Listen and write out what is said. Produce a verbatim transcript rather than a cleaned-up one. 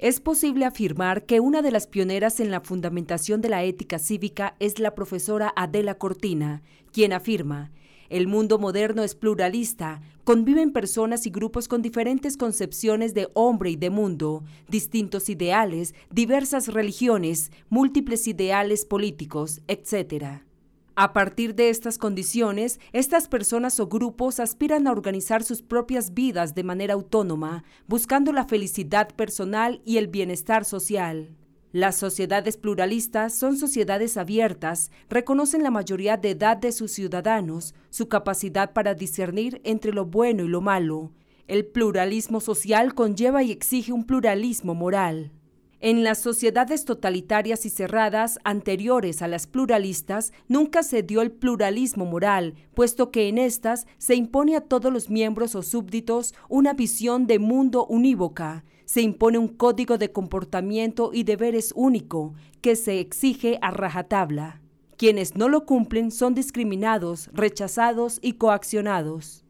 Es posible afirmar que una de las pioneras en la fundamentación de la ética cívica es la profesora Adela Cortina, quien afirma: el mundo moderno es pluralista, conviven personas y grupos con diferentes concepciones de hombre y de mundo, distintos ideales, diversas religiones, múltiples ideales políticos, etcétera. A partir de estas condiciones, estas personas o grupos aspiran a organizar sus propias vidas de manera autónoma, buscando la felicidad personal y el bienestar social. Las sociedades pluralistas son sociedades abiertas, reconocen la mayoría de edad de sus ciudadanos, su capacidad para discernir entre lo bueno y lo malo. El pluralismo social conlleva y exige un pluralismo moral. En las sociedades totalitarias y cerradas anteriores a las pluralistas, nunca se dio el pluralismo moral, puesto que en estas se impone a todos los miembros o súbditos una visión de mundo unívoca. Se impone un código de comportamiento y deberes único, que se exige a rajatabla. Quienes no lo cumplen son discriminados, rechazados y coaccionados.